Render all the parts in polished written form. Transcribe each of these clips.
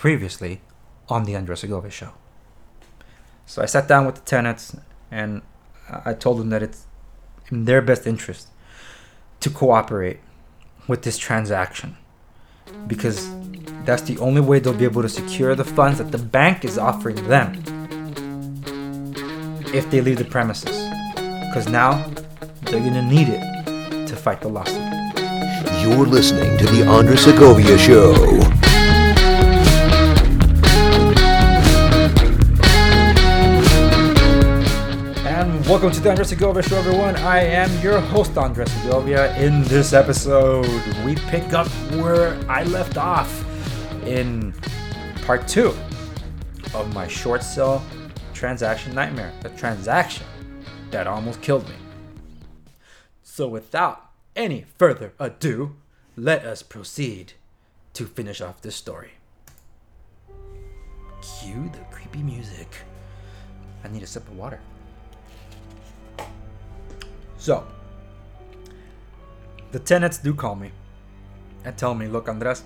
previously on the Andres Segovia Show. So I sat down with the tenants and I told them that it's in their best interest to cooperate with this transaction because that's the only way they'll be able to secure the funds that the bank is offering them if they leave the premises. Because now they're going to need it to fight the lawsuit. You're listening to the Andres Segovia Show. Welcome to the Andres Segovia Show, everyone. I am your host, Andres Segovia. In this episode, we pick up where I left off in part 2 of my short sale transaction nightmare. The transaction that almost killed me. So without any further ado, let us proceed to finish off this story. Cue the creepy music. I need a sip of water. So, the tenants do call me and tell me, look, Andres,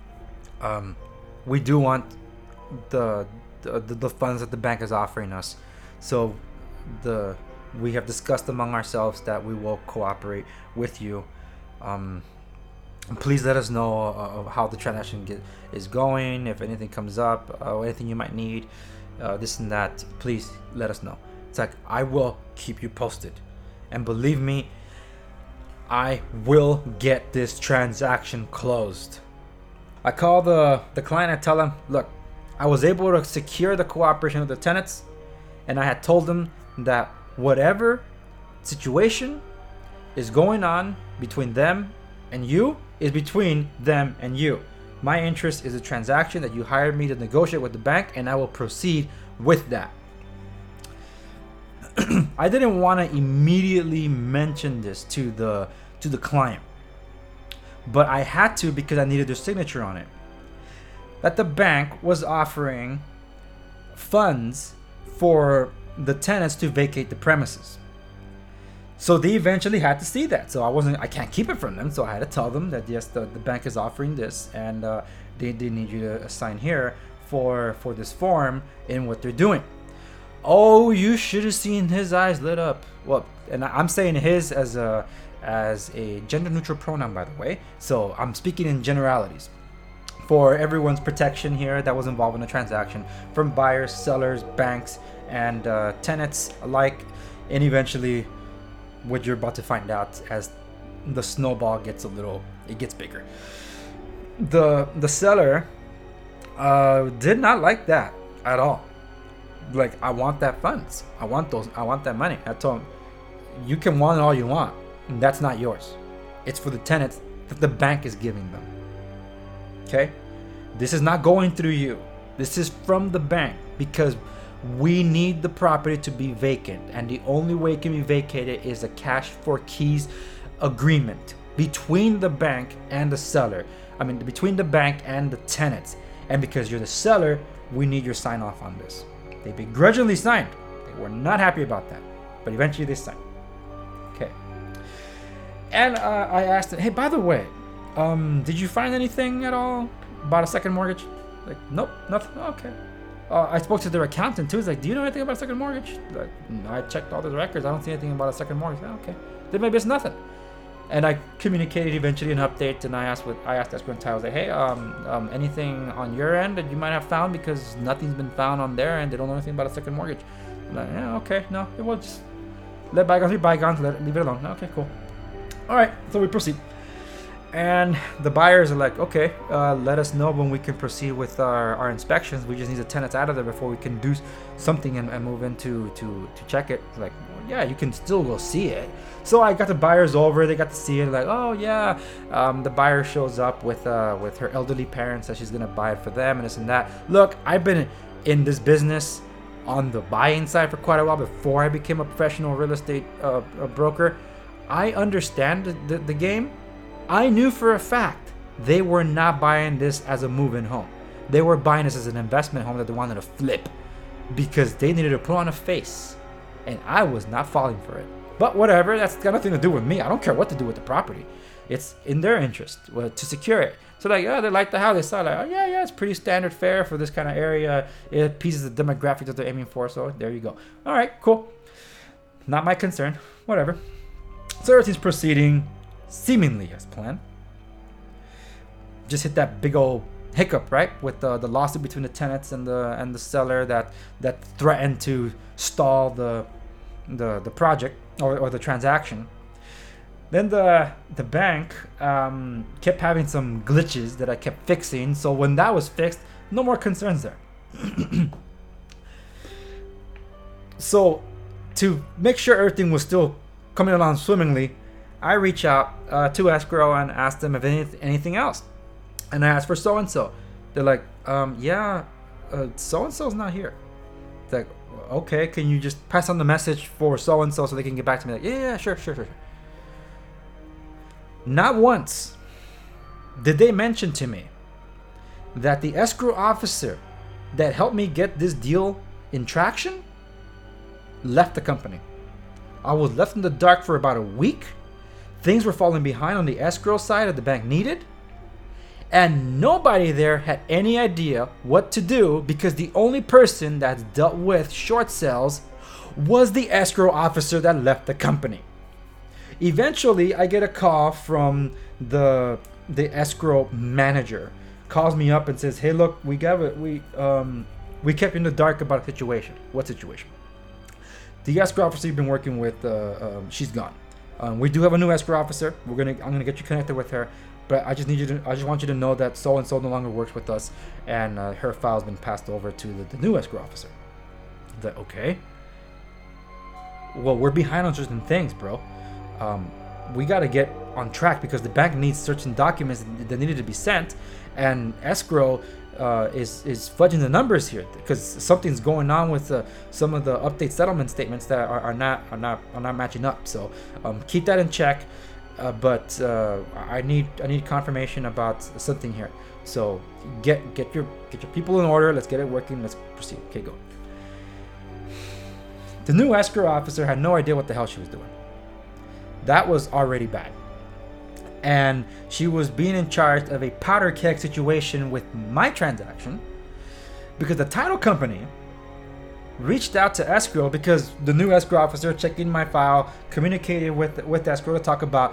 we do want the funds that the bank is offering us. So, we have discussed among ourselves that we will cooperate with you. Please let us know how the transaction is going, if anything comes up, anything you might need, this and that. Please let us know. It's like, I will keep you posted. And believe me, I will get this transaction closed. I call the client and tell him, look, I was able to secure the cooperation of the tenants, and I had told them that whatever situation is going on between them and you is between them and you. My interest is a transaction that you hired me to negotiate with the bank, and I will proceed with that. I didn't want to immediately mention this to the client, but I had to because I needed their signature on it. That the bank was offering funds for the tenants to vacate the premises. So they eventually had to see that. So I can't keep it from them. So I had to tell them that yes, the bank is offering this, and they need you to sign here for this form in what they're doing. Oh, you should have seen his eyes lit up. Well, and I'm saying his as a gender neutral pronoun, by the way. So I'm speaking in generalities for everyone's protection here that was involved in the transaction, from buyers, sellers, banks, and tenants alike. And eventually, what you're about to find out as the snowball gets bigger. The seller did not like that at all. Like, I want that funds. I want that money. I told him, you can want it all you want. And that's not yours. It's for the tenants that the bank is giving them. Okay? This is not going through you. This is from the bank because we need the property to be vacant. And the only way it can be vacated is a cash for keys agreement between the bank and the seller. I mean, between the bank and the tenants. And because you're the seller, we need your sign off on this. They begrudgingly signed. They were not happy about that. But eventually they signed. Okay. And I asked them, hey, by the way, did you find anything at all about a second mortgage? Like, nope, nothing. Okay. I spoke to their accountant too. He's like, do you know anything about a second mortgage? Like, no, I checked all the records. I don't see anything about a second mortgage. Okay. Then maybe it's nothing. And I communicated eventually an update, and I asked Esquinta, I was like, hey, anything on your end that you might have found, because nothing's been found on their end. They don't know anything about a second mortgage. I'm like, yeah, okay, no, it will just let bygones be bygones, leave it alone. Okay, cool. All right, so we proceed. And the buyers are like, okay, let us know when we can proceed with our inspections. We just need the tenants out of there before we can do something and move in to check it. Like, well, yeah, you can still go see it. So I got the buyers over. They got to see it. Like, oh yeah. The buyer shows up with her elderly parents that she's gonna buy it for them and this and that. Look, I've been in this business on the buying side for quite a while before I became a professional real estate broker. I understand the game. I knew for a fact they were not buying this as a move-in home. They were buying this as an investment home that they wanted to flip because they needed to put on a face, and I was not falling for it. But whatever, that's got nothing to do with me. I don't care what to do with the property. it's in their interest to secure it. So like, they like the house. They saw like, yeah, it's pretty standard fare for this kind of area. It appeases the demographic that they're aiming for. So there you go. All right, cool. Not my concern. Whatever. So everything's proceeding seemingly as planned. Just hit that big old hiccup, right, with the lawsuit between the tenants and the seller that threatened to stall the project or the transaction. Then the bank kept having some glitches that I kept fixing. So when that was fixed, no more concerns there. So to make sure everything was still coming along swimmingly, I reach out to escrow and ask them if anything else. And I asked for so-and-so. They're like, so-and-so's not here. It's like, okay, can you just pass on the message for so-and-so so they can get back to me? Like, yeah, sure. Not once did they mention to me that the escrow officer that helped me get this deal in traction left the company. I was left in the dark for about a week. Things were falling behind on the escrow side that the bank needed. And nobody there had any idea what to do because the only person that's dealt with short sales was the escrow officer that left the company. Eventually, I get a call from the escrow manager. Calls me up and says, "Hey, look, we kept you in the dark about a situation." What situation? The escrow officer you've been working with, she's gone. We do have a new escrow officer. I'm gonna get you connected with her, but I just want you to know that so and so no longer works with us, and her file's been passed over to the new escrow officer. I was like, okay. Well, we're behind on certain things, bro. We got to get on track because the bank needs certain documents that needed to be sent, and escrow is fudging the numbers here because something's going on with some of the update settlement statements that are not matching up. So keep that in check. But I need confirmation about something here. So get your people in order. Let's get it working. Let's proceed. Okay, go. The new escrow officer had no idea what the hell she was doing. That was already bad. And she was being in charge of a powder keg situation with my transaction because the title company reached out to escrow because the new escrow officer checked in my file, communicated with escrow to talk about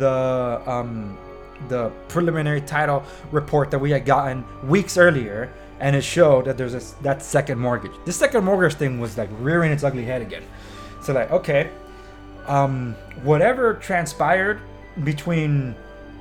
the preliminary title report that we had gotten weeks earlier, and it showed that there's that second mortgage. This second mortgage thing was like rearing its ugly head again. So like, okay, whatever transpired between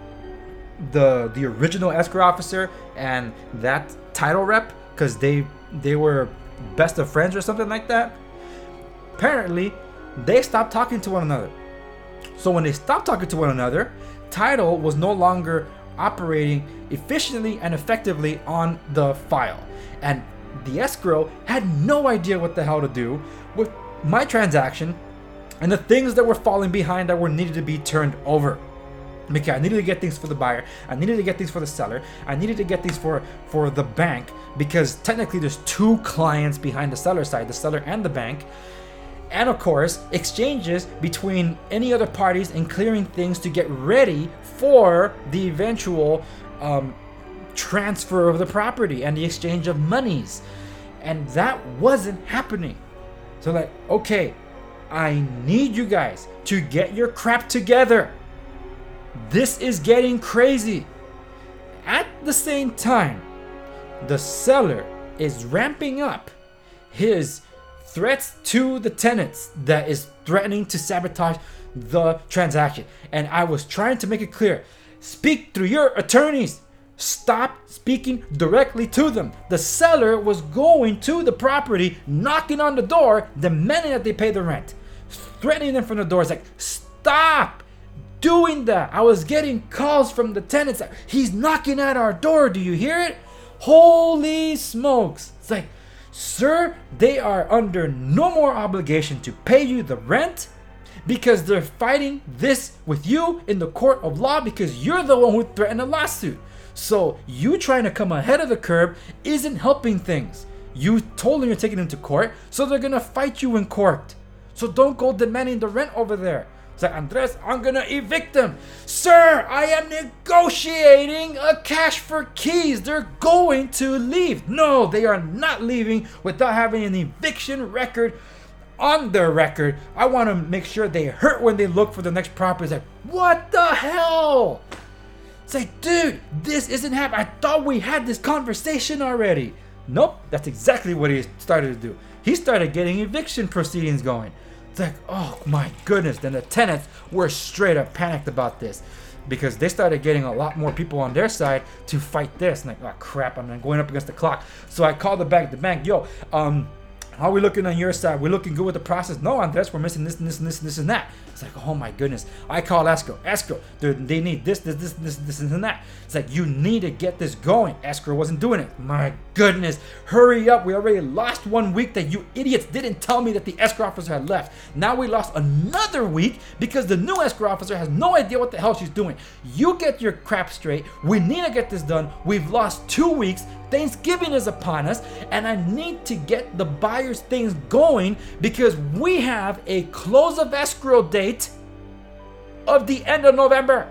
the original escrow officer and that title rep, because they were best of friends or something like that, apparently they stopped talking to one another. So when they stopped talking to one another, title was no longer operating efficiently and effectively on the file, and the escrow had no idea what the hell to do with my transaction and the things that were falling behind that were needed to be turned over. Because I needed to get things for the buyer, I needed to get things for the seller, I needed to get things for the bank, because technically there's two clients behind the seller side, the seller and the bank. And of course, exchanges between any other parties and clearing things to get ready for the eventual transfer of the property and the exchange of monies. And that wasn't happening. So like, okay, I need you guys to get your crap together. This is getting crazy. At the same time, the seller is ramping up his threats to the tenants that is threatening to sabotage the transaction. And I was trying to make it clear, speak through your attorneys. Stop speaking directly to them. The seller was going to the property, knocking on the door, demanding that they pay the rent, threatening them from the doors. Like, stop doing that. I was getting calls from the tenants. Like, he's knocking at our door. Do you hear it? Holy smokes. It's like, sir, they are under no more obligation to pay you the rent because they're fighting this with you in the court of law because you're the one who threatened a lawsuit. So you trying to come ahead of the curve isn't helping things. You told them you're taking them to court, so they're gonna fight you in court. So don't go demanding the rent over there. It's like, Andres, I'm gonna evict them. Sir, I am negotiating a cash for keys. They're going to leave. No, they are not leaving without having an eviction record on their record. I want to make sure they hurt when they look for the next property. It's like, what the hell? It's like, dude, this isn't happening. I thought we had this conversation already. Nope, that's exactly what he started to do. He started getting eviction proceedings going. It's like, oh my goodness. Then the tenants were straight up panicked about this because they started getting a lot more people on their side to fight this. And like, oh crap, I'm going up against the clock. So I called the bank, yo, how are we looking on your side? We're looking good with the process. No, Andres, we're missing this and this and this and this and that. It's like, oh my goodness. I call escrow, they need this and that. It's like, you need to get this going. Escrow wasn't doing it. My goodness, hurry up. We already lost 1 week that you idiots didn't tell me that the escrow officer had left. Now we lost another week because the new escrow officer has no idea what the hell she's doing. You get your crap straight. We need to get this done. We've lost 2 weeks. Thanksgiving is upon us, and I need to get the buyer's things going because we have a close of escrow date of the end of November.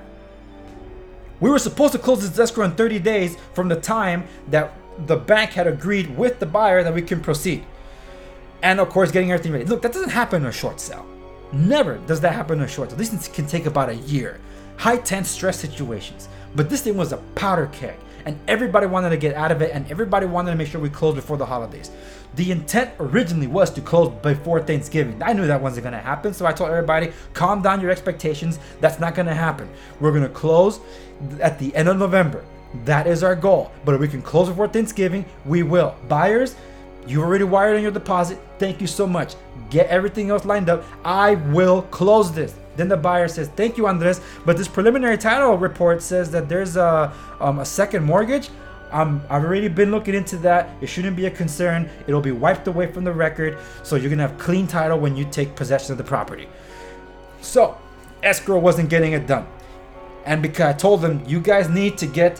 We were supposed to close this escrow in 30 days from the time that the bank had agreed with the buyer that we can proceed. And of course, getting everything ready. Look, that doesn't happen in a short sale. Never does that happen in a short sale. These things can take about a year. High tense stress situations. But this thing was a powder keg. And everybody wanted to get out of it, and everybody wanted to make sure we closed before the holidays. The intent originally was to close before Thanksgiving. I knew that wasn't going to happen, so I told everybody, calm down your expectations. That's not going to happen. We're going to close at the end of November. That is our goal. But if we can close before Thanksgiving, we will. Buyers, you already wired in your deposit. Thank you so much. Get everything else lined up. I will close this. Then the buyer says, thank you, Andres, but this preliminary title report says that there's a second mortgage. I've already been looking into that. It shouldn't be a concern. It'll be wiped away from the record. So you're going to have clean title when you take possession of the property. So escrow wasn't getting it done. And because I told them, you guys need to get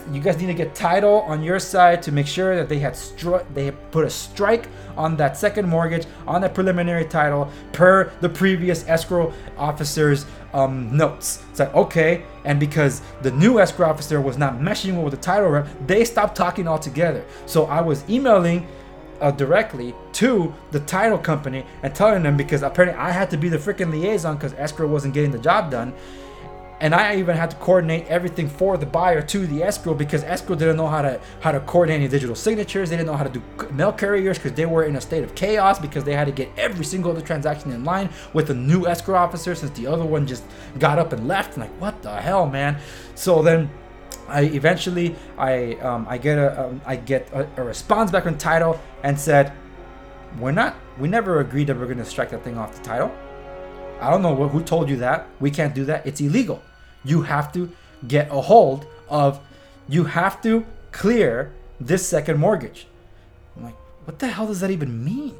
title on your side to make sure that they had put a strike on that second mortgage, on that preliminary title per the previous escrow officer's notes. It's like, okay. And because the new escrow officer was not meshing with the title rep, they stopped talking altogether. So I was emailing directly to the title company and telling them, because apparently I had to be the freaking liaison because escrow wasn't getting the job done. And I even had to coordinate everything for the buyer to the escrow because escrow didn't know how to coordinate any digital signatures. They didn't know how to do mail carriers because they were in a state of chaos because they had to get every single other transaction in line with the new escrow officer since the other one just got up and left. I'm like, what the hell, man? So then I eventually get a response back from title and said, we never agreed that we're going to strike that thing off the title. I don't know who told you that. We can't do that. It's illegal. You have to get a hold of, you have to clear this second mortgage. I'm like, what the hell does that even mean?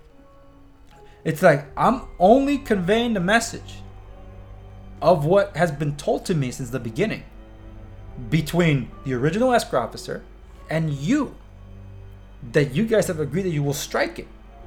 It's like, I'm only conveying the message of what has been told to me since the beginning between the original escrow officer and you, that you guys have agreed that you will strike it.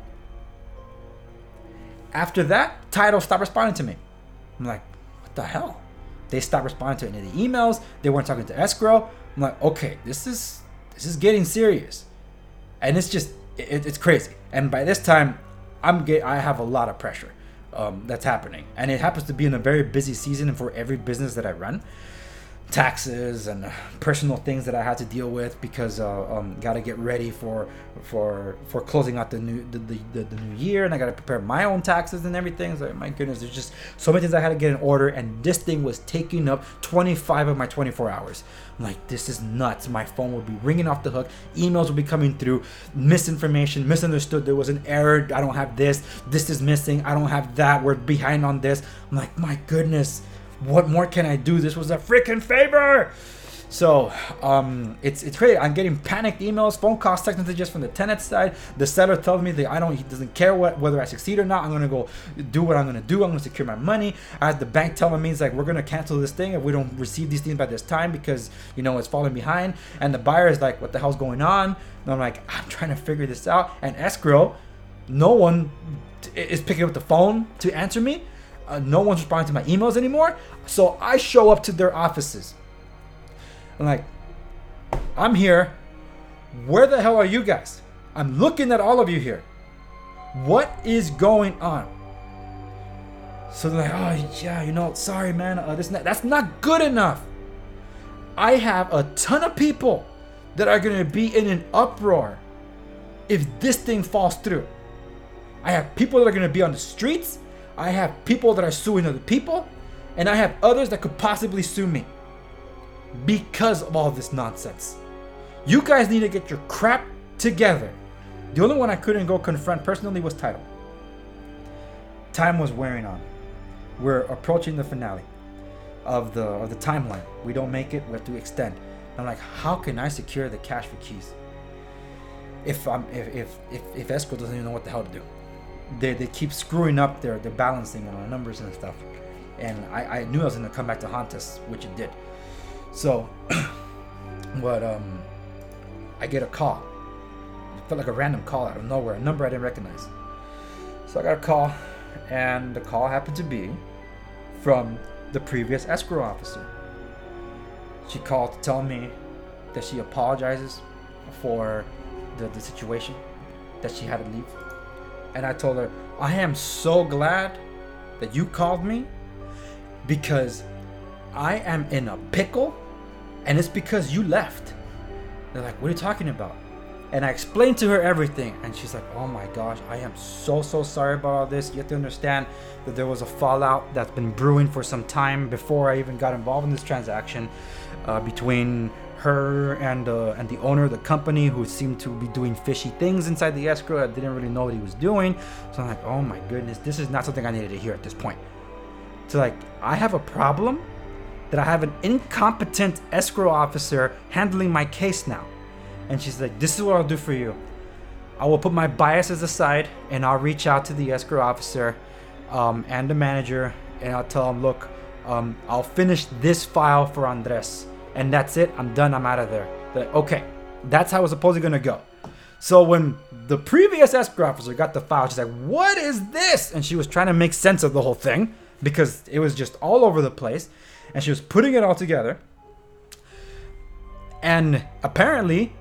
After that, title stopped responding to me. I'm like, what the hell? They stopped responding to any of the emails. They weren't talking to escrow. I'm like, okay, this is getting serious, and it's just it's crazy. And by this time, I have a lot of pressure that's happening, and it happens to be in a very busy season and for every business that I run. Taxes and personal things that I had to deal with because got to get ready for closing out the new year, and I got to prepare my own taxes and everything. So my goodness, there's just so many things I had to get in order, and this thing was taking up 25 of my 24 hours. I'm like, this is nuts. My phone would be ringing off the hook, emails would be coming through, misinformation, misunderstood, there was an error, I don't have this is missing, I don't have that, we're behind on this. I'm like, my goodness, what more can I do? This was a freaking favor. So it's crazy. I'm getting panicked emails, phone calls, text messages from the tenant side. The seller tells me that he doesn't care whether I succeed or not. I'm gonna go do what I'm gonna do. I'm gonna secure my money. I had the bank telling me, it's like, we're gonna cancel this thing if we don't receive these things by this time because it's falling behind. And the buyer is like, what the hell's going on? And I'm like, I'm trying to figure this out. And escrow, no one is picking up the phone to answer me. No one's responding to my emails anymore. So I show up to their offices. I'm like, I'm here. Where the hell are you guys? I'm looking at all of you here. What is going on? So they're like, oh yeah, sorry man, this and that. That's not good enough. I have a ton of people that are gonna be in an uproar if this thing falls through. I have people that are gonna be on the streets. I have people that are suing other people, and I have others that could possibly sue me because of all this nonsense. You guys need to get your crap together. The only one I couldn't go confront personally was Tidal. Time was wearing on. We're approaching the finale of the timeline. We don't make it, we have to extend. I'm like, how can I secure the cash for keys if escrow doesn't even know what the hell to do? They keep screwing up their balancing on numbers and stuff, and I knew I was gonna come back to haunt us, which it did. So, I get a call. It felt like a random call out of nowhere, a number I didn't recognize. So I got a call, and the call happened to be from the previous escrow officer. She called to tell me that she apologizes for the situation, that she had to leave. And I told her, I am so glad that you called me, because I am in a pickle, and it's because you left. They're like, what are you talking about? And I explained to her everything, and she's like, oh my gosh, I am so sorry about all this. You have to understand that there was a fallout that's been brewing for some time before I even got involved in this transaction, between her and the owner of the company, who seemed to be doing fishy things inside the escrow. I didn't really know what he was doing. So I'm like, oh my goodness, this is not something I needed to hear at this point. So like, I have a problem that I have an incompetent escrow officer handling my case now. And she's like, this is what I'll do for you. I will put my biases aside, and I'll reach out to the escrow officer and the manager, and I'll tell them, look, I'll finish this file for Andres, and that's it. I'm done. I'm out of there. They're like, okay, that's how it was supposedly going to go. So when the previous escrow officer got the file, she's like, what is this? And she was trying to make sense of the whole thing, because it was just all over the place, and she was putting it all together. And apparently,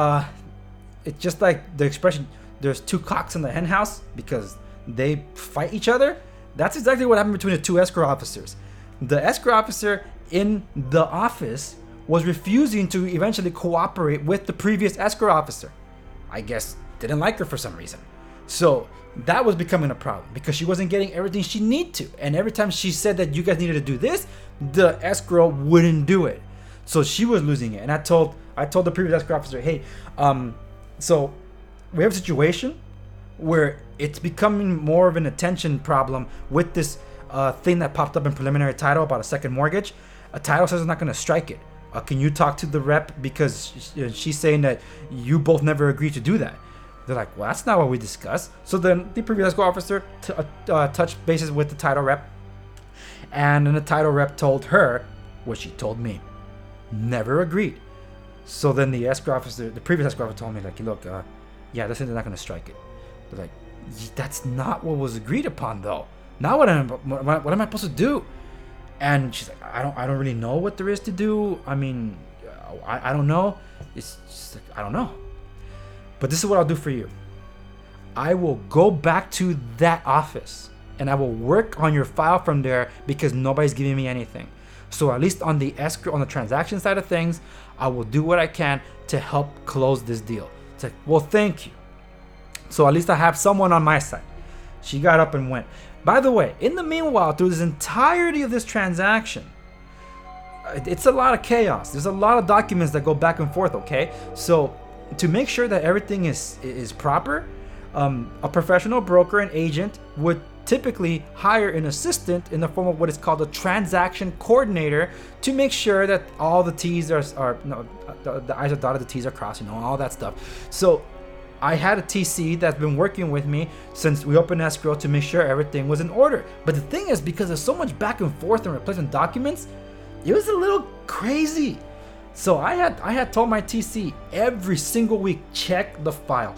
it's just like the expression, there's two cocks in the hen house, because they fight each other. That's exactly what happened between the two escrow officers. The escrow officer in the office was refusing to eventually cooperate with the previous escrow officer. I guess didn't like her for some reason. So that was becoming a problem, because she wasn't getting everything she needed to. And every time she said that you guys needed to do this, the escrow wouldn't do it. So she was losing it. And I told the previous escrow officer, hey, so we have a situation where it's becoming more of an attention problem with this thing that popped up in preliminary title about a second mortgage. A title says it's not going to strike it. Can you talk to the rep, because she's saying that you both never agreed to do that. They're like, well, that's not what we discussed. So then the previous escrow officer touched bases with the title rep, and then the title rep told her what she told me. Never agreed. So then the previous escrow officer told me, like, look, yeah, this is not going to strike it. They're like, that's not what was agreed upon, though. Now what am I supposed to do? And she's like, I don't really know what there is to do. I mean, I don't know. It's just like, I don't know. But this is what I'll do for you. I will go back to that office, and I will work on your file from there, because nobody's giving me anything. So at least on the escrow, on the transaction side of things, I will do what I can to help close this deal. It's like, well, thank you. So at least I have someone on my side. She got up and went. By the way, in the meanwhile, through this entirety of this transaction, it's a lot of chaos. There's a lot of documents that go back and forth, okay? So to make sure that everything is proper, a professional broker and agent would typically hire an assistant in the form of what is called a transaction coordinator, to make sure that all the T's the I's are dotted, the T's are crossed, all that stuff. So I had a TC that's been working with me since we opened escrow to make sure everything was in order. But the thing is, because there's so much back and forth and replacement documents, it was a little crazy. So I had told my TC every single week, check the file.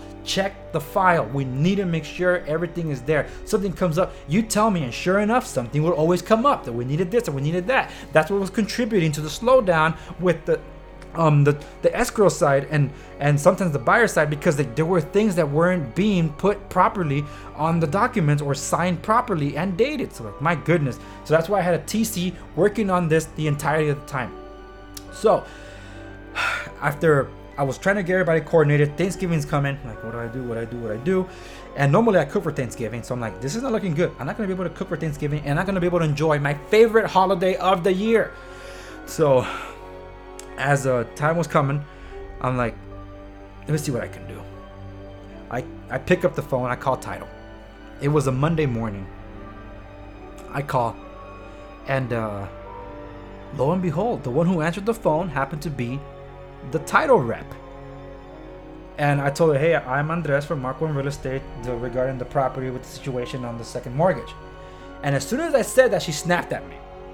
We need to make sure everything is there. Something comes up, you tell me, and sure enough, something will always come up that we needed this or we needed that. That's what was contributing to the slowdown with the escrow side and sometimes the buyer side, because there were things that weren't being put properly on the documents or signed properly and dated. So like, my goodness. So that's why I had a TC working on this the entirety of the time. So after I was trying to get everybody coordinated, Thanksgiving's coming. Like, what do I do? And normally I cook for Thanksgiving. So I'm like, this is not looking good. I'm not going to be able to cook for Thanksgiving, and I'm not going to be able to enjoy my favorite holiday of the year. So as time was coming, I'm like, let me see what I can do. I pick up the phone. I call title. It was a Monday morning. I call, and lo and behold, the one who answered the phone happened to be the title rep. And I told her, hey, I'm Andres from Mark One Real Estate regarding the property with the situation on the second mortgage. And as soon as I said that, she snapped at me.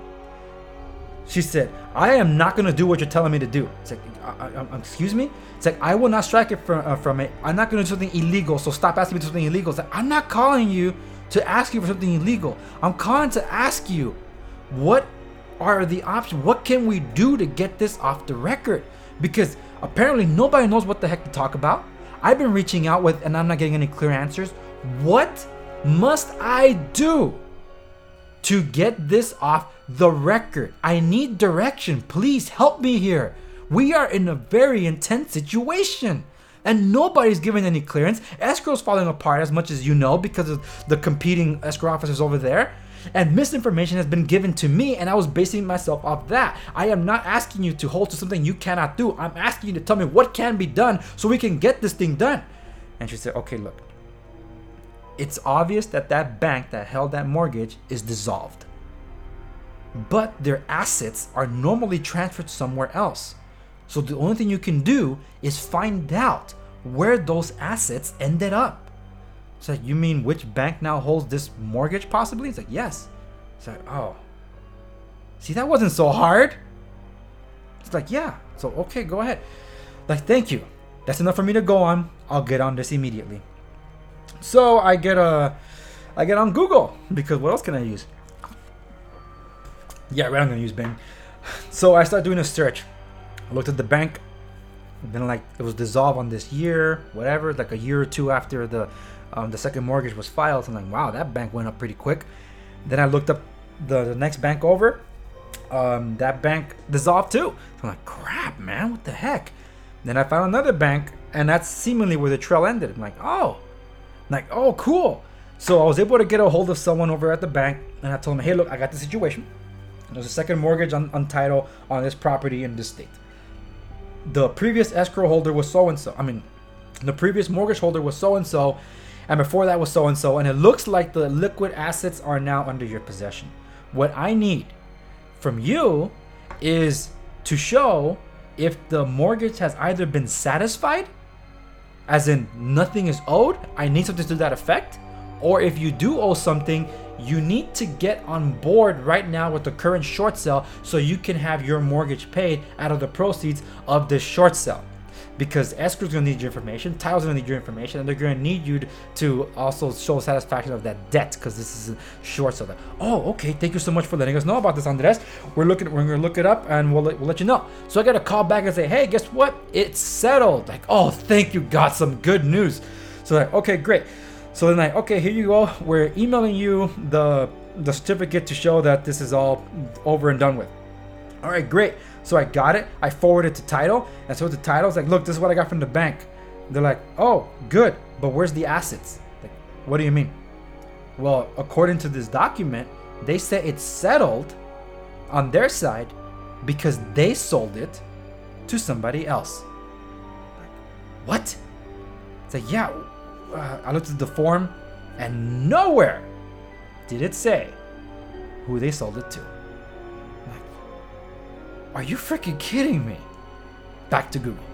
She said, I am not going to do what you're telling me to do. It's like, excuse me? It's like, I will not strike it from it. I'm not going to do something illegal, so stop asking me to do something illegal. It's like, I'm not calling you to ask you for something illegal. I'm calling to ask you, what are the options? What can we do to get this off the record? Because apparently nobody knows what the heck to talk about. I've been reaching out with, and I'm not getting any clear answers. What must I do to get this off the record? I need direction. Please help me here. We are in a very intense situation, and nobody's giving any clearance. Escrow's falling apart, as much as you know, because of the competing escrow officers over there. And misinformation has been given to me, and I was basing myself off that. I am not asking you to hold to something you cannot do. I'm asking you to tell me what can be done so we can get this thing done. And she said, okay, look. It's obvious that that bank that held that mortgage is dissolved. But their assets are normally transferred somewhere else. So the only thing you can do is find out where those assets ended up. It's like, you mean which bank now holds this mortgage possibly? It's like, yes. It's like, oh. See, that wasn't so hard. It's like, yeah. So, okay, go ahead. Like, thank you. That's enough for me to go on. I'll get on this immediately. So I get on Google, because what else can I use? Yeah, right, I'm gonna use Bing. So I started doing a search. I looked at the bank. Then like it was dissolved on this year, whatever, like a year or two after the second mortgage was filed. So I'm like, wow, that bank went up pretty quick. Then I looked up the next bank over. That bank dissolved too. So I'm like, crap, man, what the heck? Then I found another bank, and that's seemingly where the trail ended. I'm like, oh, cool. So I was able to get a hold of someone over at the bank, and I told him, hey, look, I got the situation. There's a second mortgage on title on this property in this state. The previous escrow holder was so-and-so. The previous mortgage holder was so-and-so, and before that was so-and-so, and it looks like the liquid assets are now under your possession. What I need from you is to show if the mortgage has either been satisfied, as in nothing is owed, I need something to that effect, or if you do owe something, you need to get on board right now with the current short sale so you can have your mortgage paid out of the proceeds of this short sale. Because escrow's gonna need your information, title's gonna need your information, and they're gonna need you to also show satisfaction of that debt, because this is a short sale. Oh, okay, thank you so much for letting us know about this, Andres. We're gonna look it up, and we'll let you know. So I got a call back and say, hey, guess what? It's settled. Like, oh, thank you, got some good news. So like, okay, great. So then okay, here you go. We're emailing you the certificate to show that this is all over and done with. All right, great. So I got it. I forwarded it to title. And so the title's like, look, this is what I got from the bank. They're like, oh, good. But where's the assets? Like, what do you mean? Well, according to this document, they say it's settled on their side because they sold it to somebody else. Like, what? It's like, yeah. I looked at the form, and nowhere did it say who they sold it to. Like, are you freaking kidding me? Back to Google.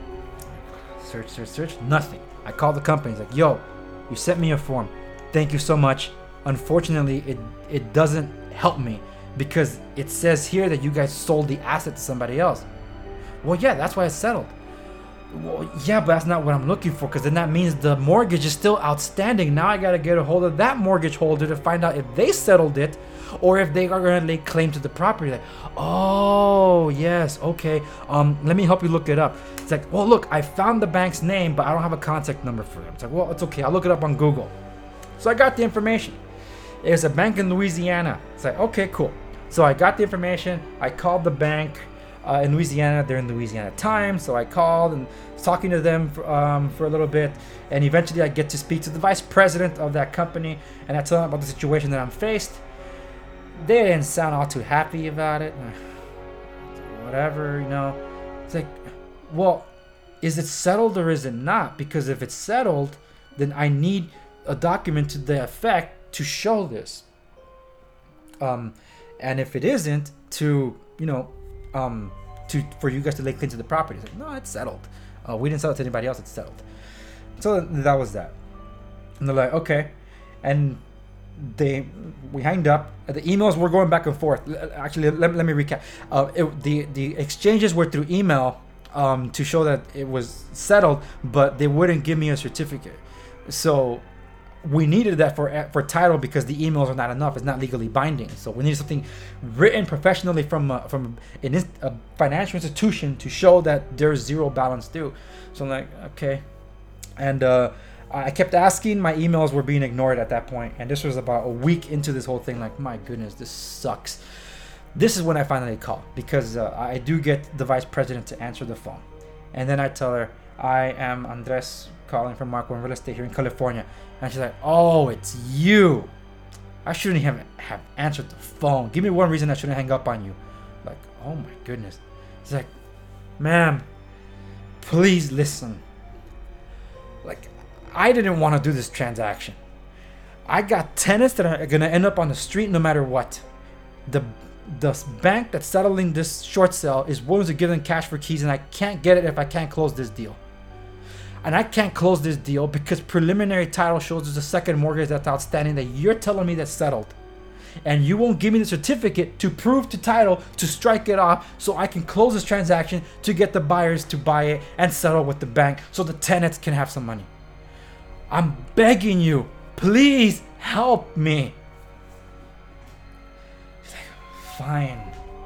Search, nothing. I called the company. It's like, yo, you sent me a form. Thank you so much. Unfortunately, it doesn't help me because it says here that you guys sold the asset to somebody else. Well, yeah, that's why it's settled. Well, yeah, but that's not what I'm looking for, because then that means the mortgage is still outstanding. Now I got to get a hold of that mortgage holder to find out if they settled it or if they are going to lay claim to the property. Like, oh, yes, okay. Let me help you look it up. It's like, well, look, I found the bank's name, but I don't have a contact number for them. It's like, well, it's okay. I'll look it up on Google. So I got the information. It's a bank in Louisiana. It's like, okay, cool. So I got the information. I called the bank in Louisiana. They're in Louisiana time. So I called and was talking to them for a little bit. And eventually I get to speak to the vice president of that company. And I tell them about the situation that I'm faced. They didn't sound all too happy about it. Whatever, you know. It's like, well, is it settled or is it not? Because if it's settled, then I need a document to the effect to show this. And if it isn't, to, you know, for you guys to lay claim to the property. It's like, no, it's settled. We didn't sell it to anybody else. It's settled. So that was that. And they're like, okay. And we hanged up. The emails were going back and forth. Actually, let me recap. The exchanges were through email to show that it was settled, but they wouldn't give me a certificate. So we needed that for title, because the emails are not enough. It's not legally binding. So we needed something written professionally from a financial institution to show that there's zero balance due. So I'm like, okay. And I kept asking. My emails were being ignored at that point. And this was about a week into this whole thing. Like, my goodness, this sucks. This is when I finally call, because I do get the vice president to answer the phone. And then I tell her, I am Andres, calling from Marco in Real Estate here in California. And she's like, oh, it's you. I shouldn't have answered the phone. Give me one reason I shouldn't hang up on you. Like, oh my goodness. She's like, ma'am, please listen. Like, I didn't want to do this transaction. I got tenants that are going to end up on the street no matter what. The bank that's settling this short sale is willing to give them cash for keys, and I can't get it if I can't close this deal. And I can't close this deal because preliminary title shows there's a second mortgage that's outstanding that you're telling me that's settled. And you won't give me the certificate to prove to title to strike it off so I can close this transaction to get the buyers to buy it and settle with the bank so the tenants can have some money. I'm begging you, please help me. She's like, fine.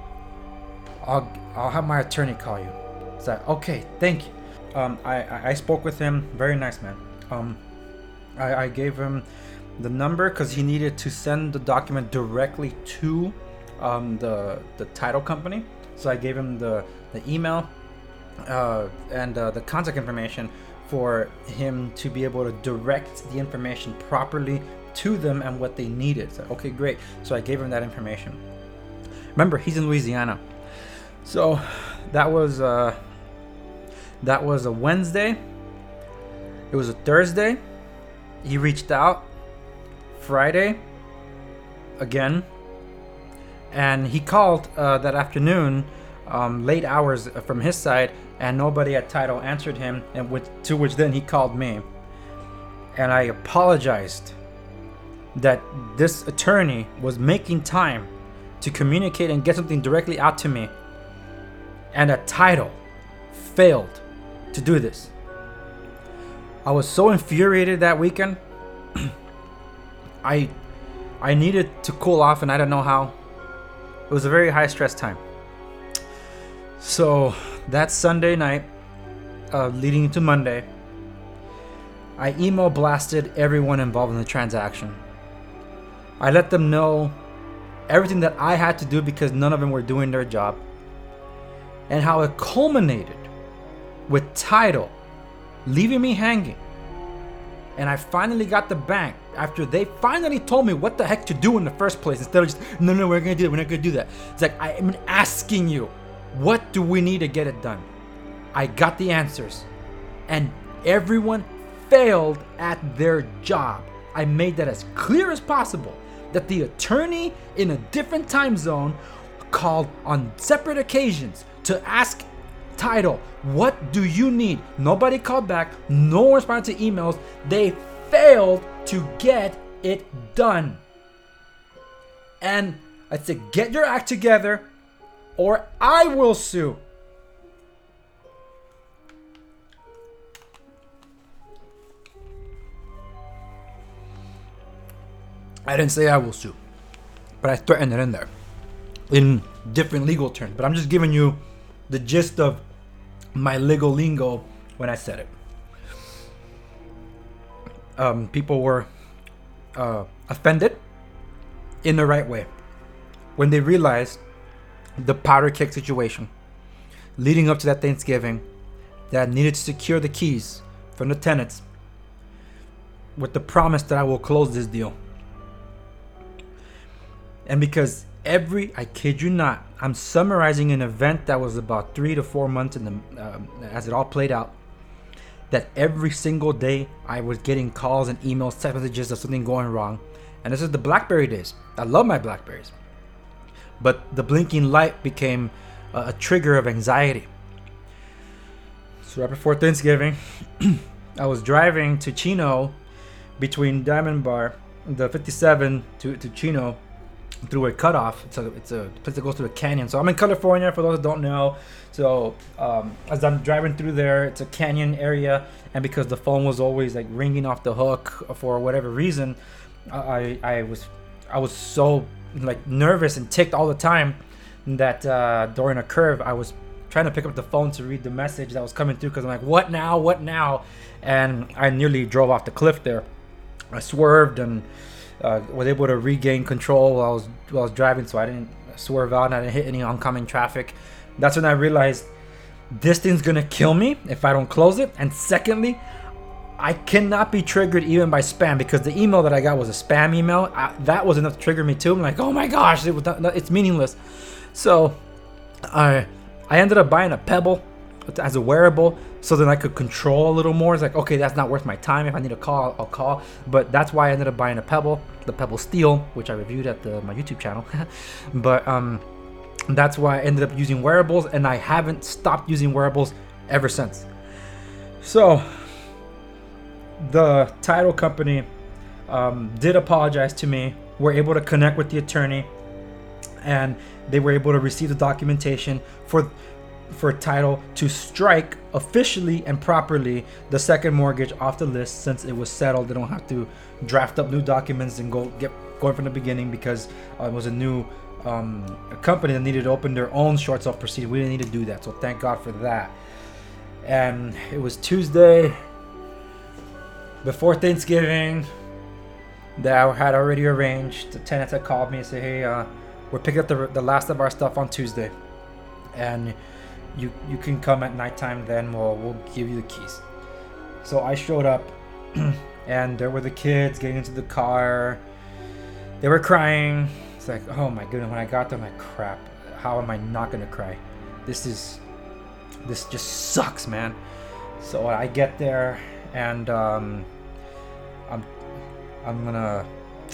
I'll have my attorney call you. It's like, okay, thank you. I spoke with him. Very nice man. I gave him the number because he needed to send the document directly to the title company. So I gave him the email and the contact information for him to be able to direct the information properly to them and what they needed. So, okay, great. So I gave him that information. Remember, he's in Louisiana. So that was a Wednesday. It was a Thursday. He reached out Friday again, and he called that afternoon, late hours from his side, and nobody at title answered him, and to which then he called me, and I apologized that this attorney was making time to communicate and get something directly out to me, and at title failed to do this. I was so infuriated that weekend. I needed to cool off, and I don't know how. It was a very high stress time. So that Sunday night, leading into Monday, I email blasted everyone involved in the transaction. I let them know everything that I had to do because none of them were doing their job, and how it culminated with title leaving me hanging. And I finally got the bank after they finally told me what the heck to do in the first place, instead of just, no, we're not gonna do that. It's like, I'm asking you, what do we need to get it done? I got the answers, and everyone failed at their job. I made that as clear as possible, that the attorney in a different time zone called on separate occasions to ask title, what do you need? Nobody called back. No one responded to emails. They failed to get it done. And I said, get your act together or I will sue. I didn't say I will sue, but I threatened it in there in different legal terms. But I'm just giving you the gist of my legal lingo when I said it. People were offended in the right way when they realized the powder keg situation leading up to that Thanksgiving, that I needed to secure the keys from the tenants with the promise that I will close this deal. And because I kid you not, I'm summarizing an event that was about 3 to 4 months as it all played out, that every single day I was getting calls and emails, text messages of something going wrong. And this is the BlackBerry days. I love my BlackBerries. But the blinking light became a trigger of anxiety. So right before Thanksgiving, I was driving to Chino between Diamond Bar, the 57 to Chino, through a cutoff. It's a place that goes through a canyon. So I'm in California, for those that don't know. So as I'm driving through there, it's a canyon area, and because the phone was always like ringing off the hook for whatever reason, I was so like nervous and ticked all the time that during a curve I was trying to pick up the phone to read the message that was coming through, because I'm like, what now? And I nearly drove off the cliff there. I swerved and was able to regain control while I was driving, so I didn't swerve out and I didn't hit any oncoming traffic. That's when I realized this thing's gonna kill me if I don't close it. And secondly, I cannot be triggered even by spam, because the email that I got was a spam email. That was enough to trigger me too. I'm like, oh my gosh, it's meaningless. So I ended up buying a Pebble as a wearable, so then I could control a little more. It's like, okay, that's not worth my time. If I need a call, I'll call. But that's why I ended up buying a Pebble, the Pebble Steel, which I reviewed at my YouTube channel. But that's why I ended up using wearables, and I haven't stopped using wearables ever since. So the title company did apologize to me. We're able to connect with the attorney, and they were able to receive the documentation for title to strike officially and properly the second mortgage off the list. Since it was settled, they don't have to draft up new documents and going from the beginning, because it was a new a company that needed to open their own short sale proceeding. We didn't need to do that, so thank God for that. And it was Tuesday before Thanksgiving that I had already arranged. The tenants had called me and said, hey, we're picking up the last of our stuff on Tuesday, and you can come at nighttime, then we'll give you the keys. So I showed up and there were the kids getting into the car. They were crying. It's like, oh my goodness. When I got there, I'm like, crap, how am I not gonna cry? This just sucks, man. So I get there, and I'm gonna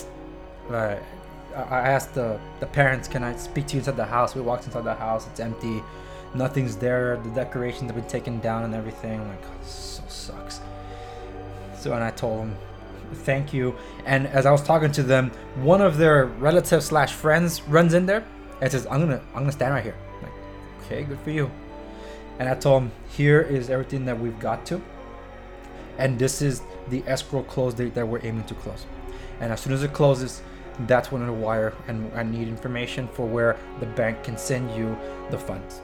I asked the parents, can I speak to you inside the house? We walked inside the house. It's empty. Nothing's there. The decorations have been taken down and everything. I'm like, oh, this so sucks. So, and I told them, thank you. And as I was talking to them, one of their relatives / friends runs in there and says, I'm gonna stand right here. I'm like, okay, good for you. And I told him, here is everything that we've got to, and this is the escrow close date that we're aiming to close. And as soon as it closes, that's when it'll wire, and I need information for where the bank can send you the funds.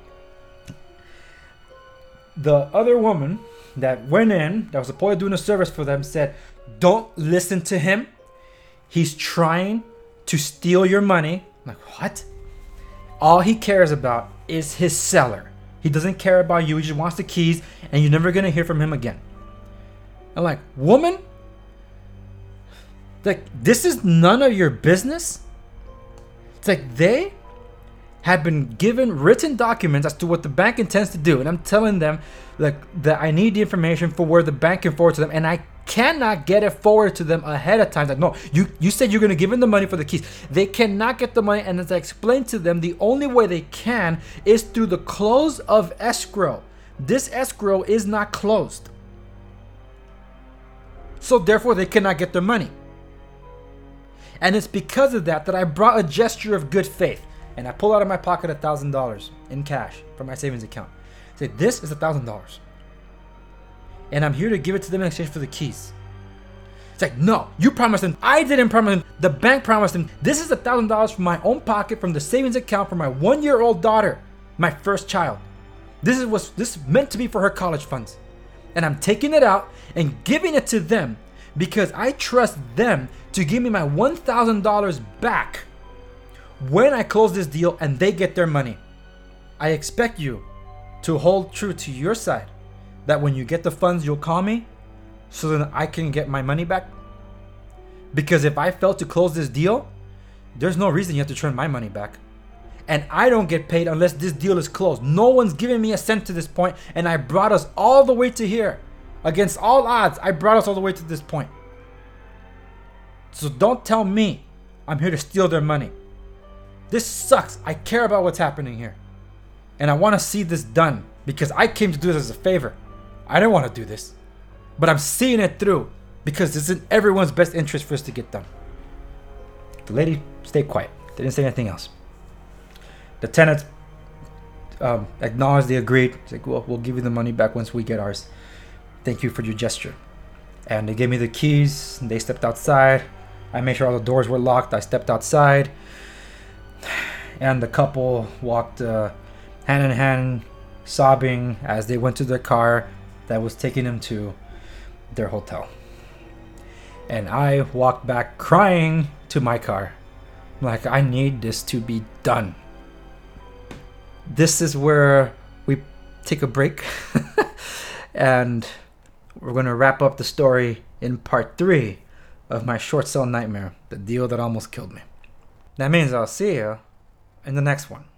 The other woman that went in, that was supposed to doing a service for them, said, don't listen to him. He's trying to steal your money. I'm like, what? All he cares about is his seller. He doesn't care about you. He just wants the keys, and you're never going to hear from him again. I'm like, woman? Like, this is none of your business? It's like they have been given written documents as to what the bank intends to do, and I'm telling them like that I need the information for where the bank can forward to them, and I cannot get it forwarded to them ahead of time. Like, no, you said you're going to give them the money for the keys. They cannot get the money, and as I explained to them, the only way they can is through the close of escrow. This escrow is not closed, so therefore they cannot get their money. And it's because of that I brought a gesture of good faith. And I pull out of my pocket $1,000 in cash from my savings account. Say, this is $1,000. And I'm here to give it to them in exchange for the keys. It's like, no, you promised him. I didn't promise him. The bank promised him. This is $1,000 from my own pocket, from the savings account for my 1-year-old daughter, my first child. This is meant to be for her college funds. And I'm taking it out and giving it to them because I trust them to give me my $1,000 back when I close this deal and they get their money. I expect you to hold true to your side, that when you get the funds, you'll call me so that I can get my money back. Because if I fail to close this deal, there's no reason you have to turn my money back. And I don't get paid unless this deal is closed. No one's giving me a cent to this point, and I brought us all the way to here. Against all odds, I brought us all the way to this point. So don't tell me I'm here to steal their money. This sucks. I care about what's happening here. And I want to see this done because I came to do this as a favor. I didn't want to do this. But I'm seeing it through because it's in everyone's best interest for us to get done. The lady stayed quiet. They didn't say anything else. The tenants acknowledged they agreed. It's like, well, we'll give you the money back once we get ours. Thank you for your gesture. And they gave me the keys. And they stepped outside. I made sure all the doors were locked. I stepped outside. And the couple walked hand in hand, sobbing as they went to their car that was taking them to their hotel. And I walked back crying to my car. I'm like, I need this to be done. This is where we take a break. And we're going to wrap up the story in part 3 of my short sale nightmare, the deal that almost killed me. That means I'll see you in the next one.